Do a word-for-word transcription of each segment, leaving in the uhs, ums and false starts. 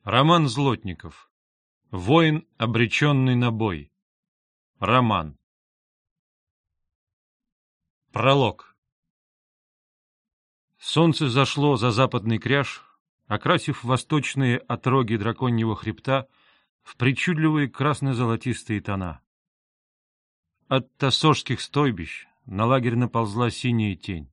Роман Злотников. Воин, обреченный на бой. Роман. Пролог. Солнце зашло за западный кряж, окрасив восточные отроги драконьего хребта в причудливые красно-золотистые тона. От тассожских стойбищ на лагерь наползла синяя тень.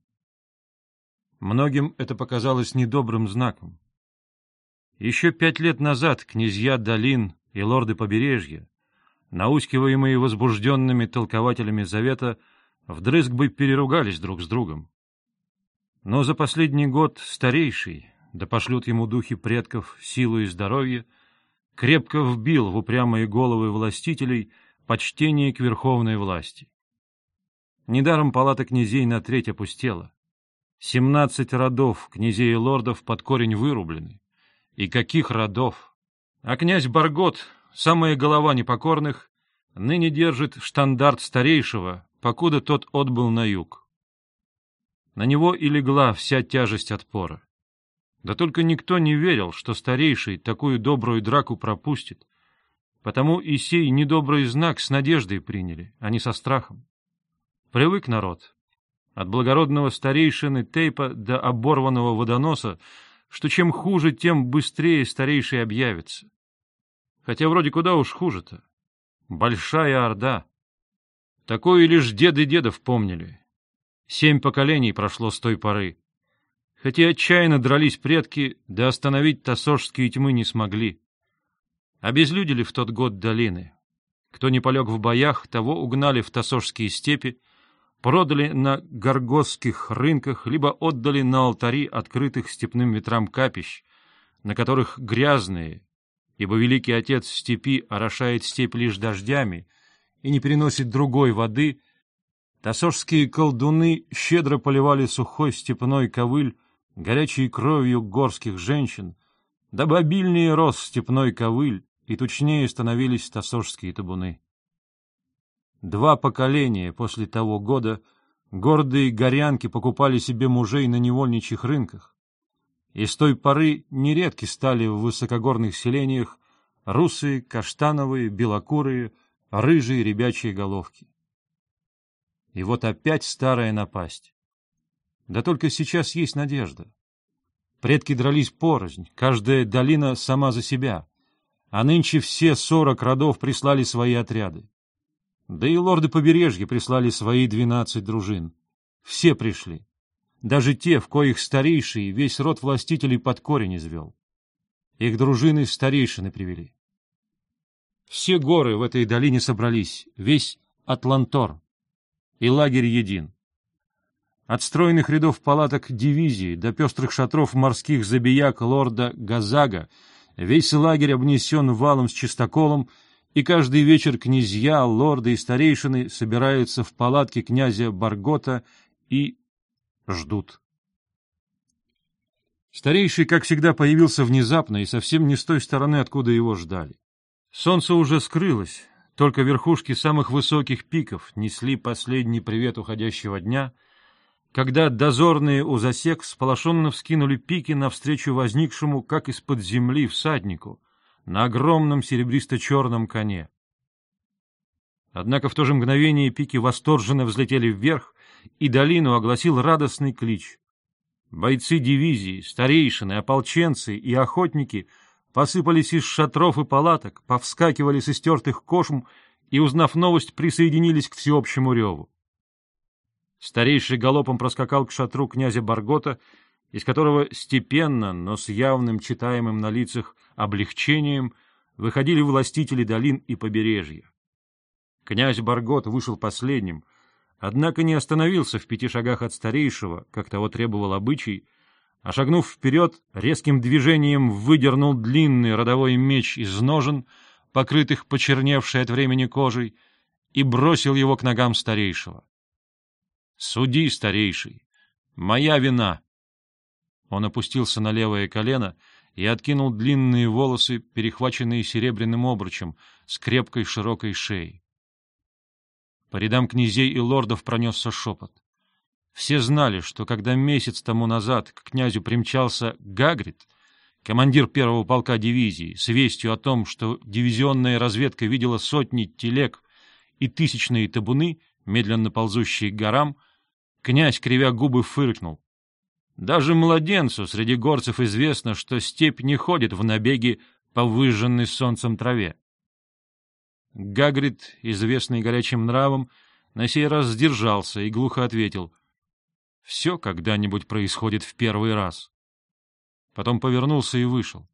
Многим это показалось недобрым знаком. Еще пять лет назад князья долин и лорды побережья, наускиваемые возбужденными толкователями завета, вдрызг бы переругались друг с другом. Но за последний год старейший, да пошлют ему духи предков силу и здоровье, крепко вбил в упрямые головы властителей почтение к верховной власти. Недаром палата князей на треть опустела. Семнадцать родов князей и лордов под корень вырублены. И каких родов! А князь Баргот, самая голова непокорных, ныне держит штандарт старейшего, покуда тот отбыл на юг. На него и легла вся тяжесть отпора. Да только никто не верил, что старейший такую добрую драку пропустит, потому и сей недобрый знак с надеждой приняли, а не со страхом. Привык народ. От благородного старейшины Тейпа до оборванного водоноса, что чем хуже, тем быстрее старейший объявится. Хотя вроде куда уж хуже-то. Большая орда. Такое лишь деды дедов помнили. Семь поколений прошло с той поры. Хотя отчаянно дрались предки, да остановить тассожские тьмы не смогли. Обезлюдили в тот год долины. Кто не полег в боях, того угнали в тассожские степи, продали на горгосских рынках, либо отдали на алтари открытых степным ветрам капищ, на которых грязные, ибо великий отец степи орошает степь лишь дождями и не переносит другой воды, тассожские колдуны щедро поливали сухой степной ковыль горячей кровью горских женщин, дабы обильнее рос степной ковыль и тучнее становились тассожские табуны. Два поколения после того года гордые горянки покупали себе мужей на невольничьих рынках, и с той поры нередки стали в высокогорных селениях русые, каштановые, белокурые, рыжие ребячьи головки. И вот опять старая напасть. Да только сейчас есть надежда. Предки дрались порознь, каждая долина сама за себя, а нынче все сорок родов прислали свои отряды. Да и лорды побережья прислали свои двенадцать дружин. Все пришли. Даже те, в коих старейший весь род властителей под корень извел. Их дружины старейшины привели. Все горы в этой долине собрались, весь Атлантор. И лагерь един. От стройных рядов палаток дивизии до пестрых шатров морских забияк лорда Газага весь лагерь обнесен валом с чистоколом, и каждый вечер князья, лорды и старейшины собираются в палатке князя Баргота и ждут. Старейший, как всегда, появился внезапно и совсем не с той стороны, откуда его ждали. Солнце уже скрылось, только верхушки самых высоких пиков несли последний привет уходящего дня, когда дозорные у засек сполошенно вскинули пики навстречу возникшему, как из-под земли, всаднику на огромном серебристо-черном коне. Однако в то же мгновение пики восторженно взлетели вверх, и долину огласил радостный клич. Бойцы дивизии, старейшины, ополченцы и охотники посыпались из шатров и палаток, повскакивали с истертых кошм и, узнав новость, присоединились к всеобщему реву. Старейший галопом проскакал к шатру князя Баргота, из которого степенно, но с явным читаемым на лицах облегчением выходили властители долин и побережья. Князь Баргот вышел последним, однако не остановился в пяти шагах от старейшего, как того требовал обычай, а, шагнув вперед, резким движением выдернул длинный родовой меч из ножен, покрытых почерневшей от времени кожей, и бросил его к ногам старейшего. «Суди, старейший, моя вина!» Он опустился на левое колено и откинул длинные волосы, перехваченные серебряным обручем, с крепкой широкой шеей. По рядам князей и лордов пронесся шепот. Все знали, что когда месяц тому назад к князю примчался Гагрид, командир первого полка дивизии, с вестью о том, что дивизионная разведка видела сотни телег и тысячные табуны, медленно ползущие к горам, князь, кривя губы, фыркнул. Даже младенцу среди горцев известно, что степь не ходит в набеги по выжженной солнцем траве. Гагрид, известный горячим нравом, на сей раз сдержался и глухо ответил: «Все когда-нибудь происходит в первый раз». Потом повернулся и вышел.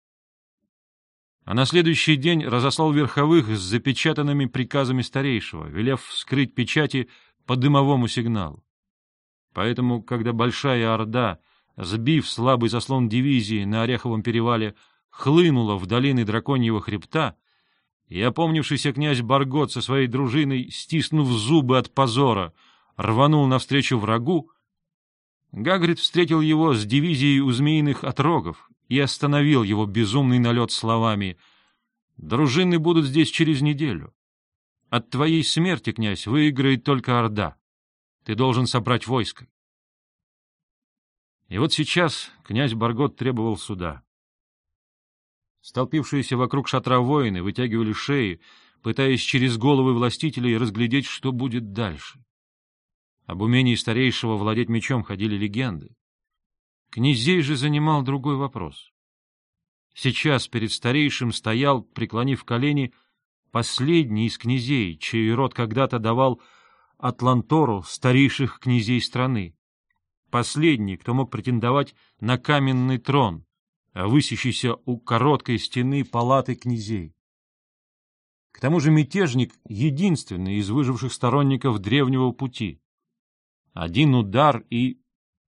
А на следующий день разослал верховых с запечатанными приказами старейшего, велев вскрыть печати по дымовому сигналу. Поэтому, когда Большая Орда, сбив слабый заслон дивизии на Ореховом перевале, хлынула в долины Драконьего хребта, и опомнившийся князь Баргот со своей дружиной, стиснув зубы от позора, рванул навстречу врагу, Гагрид встретил его с дивизией у змеиных отрогов и остановил его безумный налет словами: «Дружины будут здесь через неделю. От твоей смерти, князь, выиграет только Орда. Ты должен собрать войско». И вот сейчас князь Баргот требовал суда. Столпившиеся вокруг шатра воины вытягивали шеи, пытаясь через головы властителей разглядеть, что будет дальше. Об умении старейшего владеть мечом ходили легенды. Князей же занимал другой вопрос. Сейчас перед старейшим стоял, преклонив колени, последний из князей, чей род когда-то давал Атлантору старейших князей страны. Последний, кто мог претендовать на каменный трон, высящийся у короткой стены палаты князей. К тому же мятежник — единственный из выживших сторонников древнего пути. Один удар и...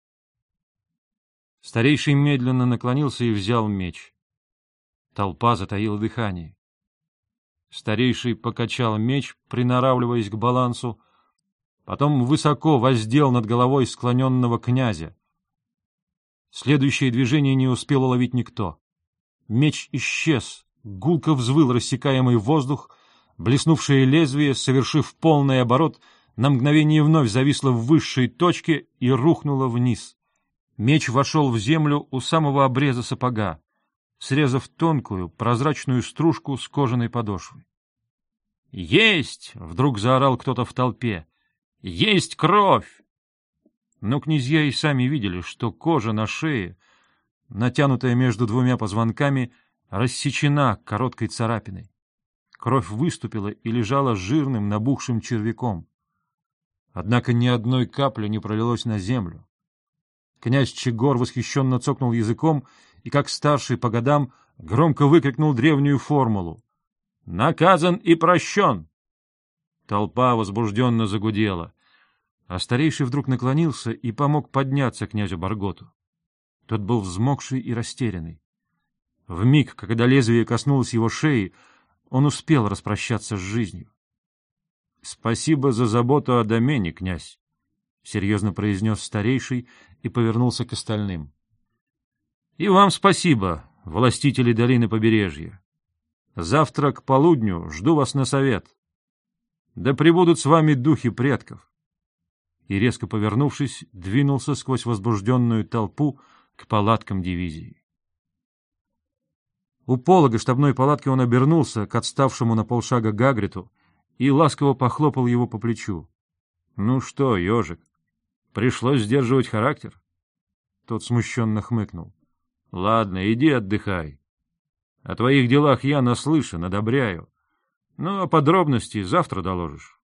Старейший медленно наклонился и взял меч. Толпа затаила дыхание. Старейший покачал меч, приноравливаясь к балансу, потом высоко воздел над головой склоненного князя. Следующее движение не успел уловить никто. Меч исчез, гулко взвыл рассекаемый воздух, блеснувшее лезвие, совершив полный оборот, на мгновение вновь зависло в высшей точке и рухнуло вниз. Меч вошел в землю у самого обреза сапога, срезав тонкую, прозрачную стружку с кожаной подошвой. «Есть!» — вдруг заорал кто-то в толпе. «Есть кровь!» Но князья и сами видели, что кожа на шее, натянутая между двумя позвонками, рассечена короткой царапиной. Кровь выступила и лежала жирным набухшим червяком. Однако ни одной капли не пролилось на землю. Князь Чегор восхищенно цокнул языком и, как старший по годам, громко выкрикнул древнюю формулу: «Наказан и прощен!» Толпа возбужденно загудела, а старейший вдруг наклонился и помог подняться князю Барготу. Тот был взмокший и растерянный. Вмиг, когда лезвие коснулось его шеи, он успел распрощаться с жизнью. — Спасибо за заботу о домене, князь, — серьезно произнес старейший и повернулся к остальным. — И вам спасибо, властители долины побережья. Завтра к полудню жду вас на совет. Да пребудут с вами духи предков. И, резко повернувшись, двинулся сквозь возбужденную толпу к палаткам дивизии. У полога штабной палатки он обернулся к отставшему на полшага Гагриту и ласково похлопал его по плечу. — Ну что, ежик, пришлось сдерживать характер? Тот смущенно хмыкнул. — Ладно, иди отдыхай. О твоих делах я наслышан, одобряю. Ну, а подробности завтра доложишь.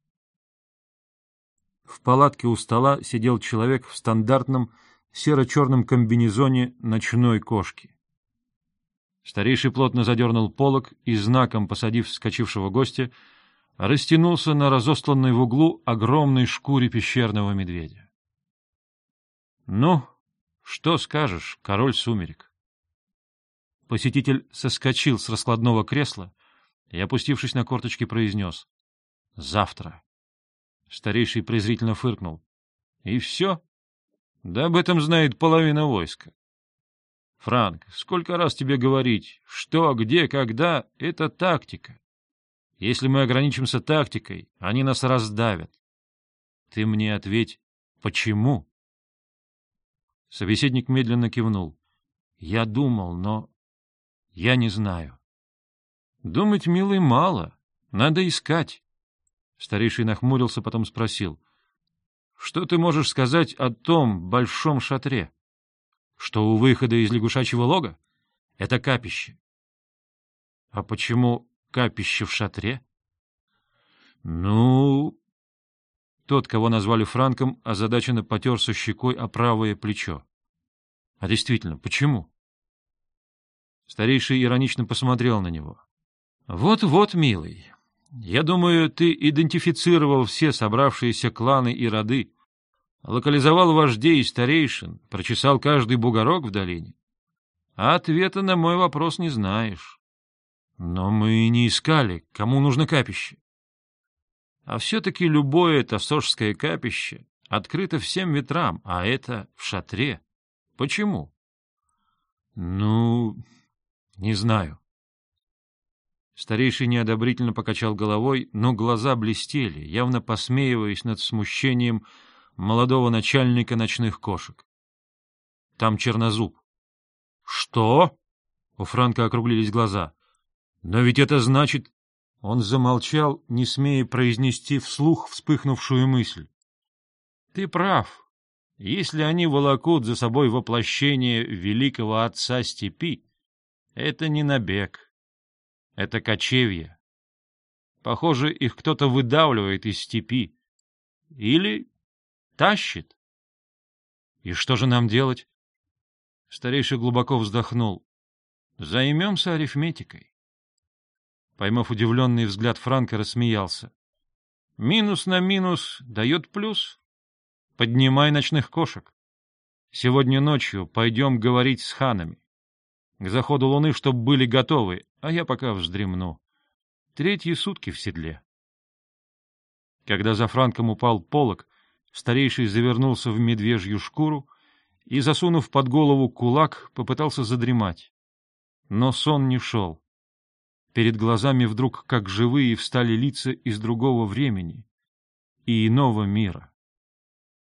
В палатке у стола сидел человек в стандартном серо-черном комбинезоне ночной кошки. Старейший плотно задернул полог и, знаком посадив вскочившего гостя, растянулся на разостланной в углу огромной шкуре пещерного медведя. — Ну, что скажешь, король сумерек? Посетитель соскочил с раскладного кресла и, опустившись на корточки, произнес: — Завтра. Старейший презрительно фыркнул. — И все? Да об этом знает половина войска. Франк, сколько раз тебе говорить, что, где, когда — это тактика. Если мы ограничимся тактикой, они нас раздавят. Ты мне ответь, почему? Собеседник медленно кивнул. Я думал, но я не знаю. Думать, милый, мало. Надо искать. Старейший нахмурился, потом спросил. Что ты можешь сказать о том большом шатре? Что у выхода из лягушачьего лога? Это капище. А почему капище в шатре? Ну... Тот, кого назвали Франком, озадаченно потерся щекой о правое плечо. А действительно, почему? Старейший иронично посмотрел на него. Вот-вот, милый, я думаю, ты идентифицировал все собравшиеся кланы и роды, локализовал вождей и старейшин, прочесал каждый бугорок в долине. А ответа на мой вопрос не знаешь. Но мы не искали, кому нужно капище. А все-таки любое тассожское капище открыто всем ветрам, а это в шатре. Почему? Ну, не знаю. Старейший неодобрительно покачал головой, но глаза блестели, явно посмеиваясь над смущением молодого начальника ночных кошек. Там чернозуб. — Что? — у Франка округлились глаза. — Но ведь это значит... Он замолчал, не смея произнести вслух вспыхнувшую мысль. — Ты прав. Если они волокут за собой воплощение великого отца степи, это не набег, это кочевье. Похоже, их кто-то выдавливает из степи. Или тащит. И что же нам делать? Старейший глубоко вздохнул. Займемся арифметикой. Поймав удивленный взгляд Франка, рассмеялся. Минус на минус дает плюс. Поднимай ночных кошек. Сегодня ночью пойдем говорить с ханами. К заходу луны, чтоб были готовы, а я пока вздремну. Третьи сутки в седле. Когда за Франком упал полог, старейший завернулся в медвежью шкуру и, засунув под голову кулак, попытался задремать. Но сон не шел. Перед глазами вдруг, как живые, встали лица из другого времени и иного мира.